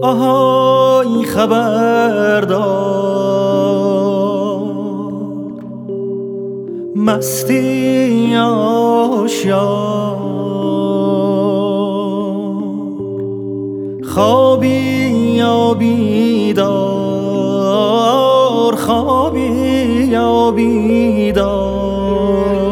آهای خبردار، مستی آشیار، خوابی یا بیدار، خوابی یا بیدار.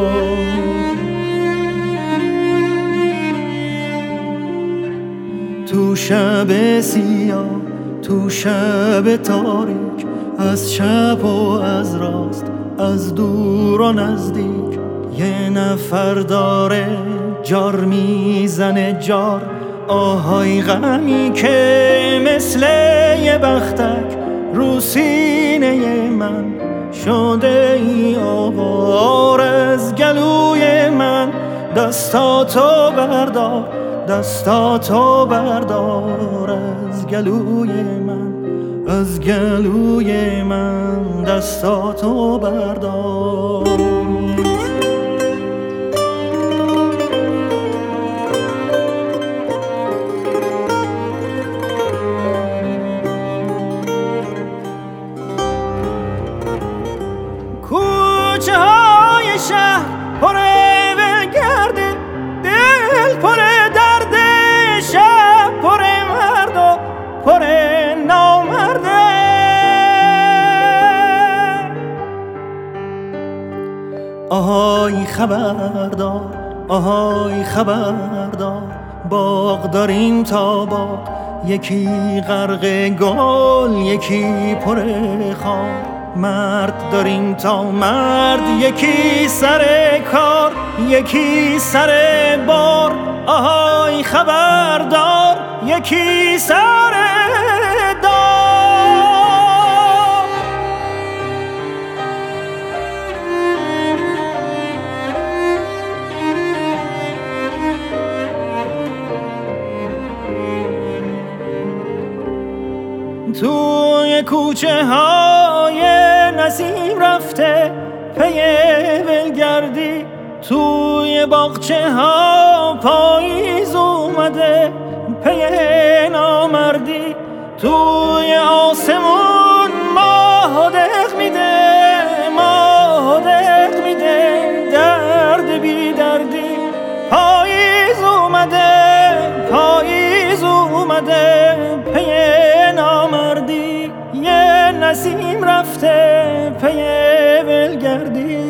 تو شب سیاه، تو شب تاریک، از چپ و از راست، از دور و نزدیک، یه نفر داره جار میزنه جار. آهای غمی که مثل یه بختک رو سینه من شده ای آوار. از گلوی من دستاتو بردار، دستاتو بردار. از گلوی من، از گلوی من دستاتو بردار. کوچه های شهر پر گرده، دل پر درد، شب پر مرد و پر نامرده. آهای خبردار، آهای خبردار، باغ داریم تا باغ، یکی غرق گل، یکی پر خار. مرد داریم تا مرد، یکی سر کار، یکی سر بار. آهای خبردار، یکی سر دار. توی کوچه های نسیم رفته پی ولگردی، توی باغچه ها پاییز اومده پی نامردی. توی آسمون ماه دق میده، ماه دق میده، درد بی دردی. پاییز اومده، پاییز اومده پی نامردی. یه نسیم رفته پی ولگردی.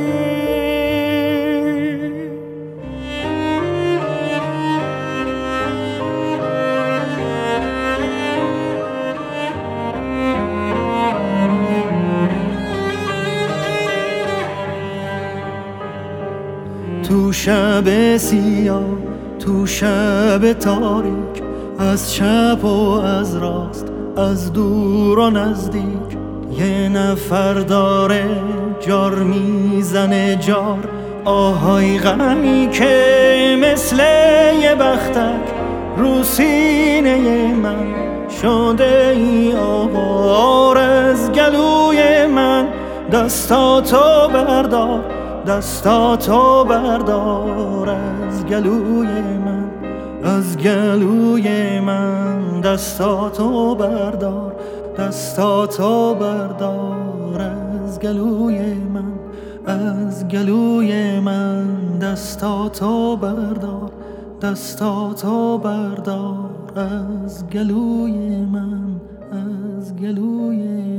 تو شب سیاه، تو شب تاریک، از چپ و از راست، از دور و نزدیک، یه نفر داره جار میزنه جار. آهای غمی که مثل یه بختک رو سینه من شده ای آوار. از گلوی من دستاتو بردار، دستاتو بردار. از گلوی من، از گلوی من دستاتو بردار، دستاتو بردار. از گلوی من، از گلوی من دستاتو بردار، دستاتو بردار. از گلوی من، از گلوی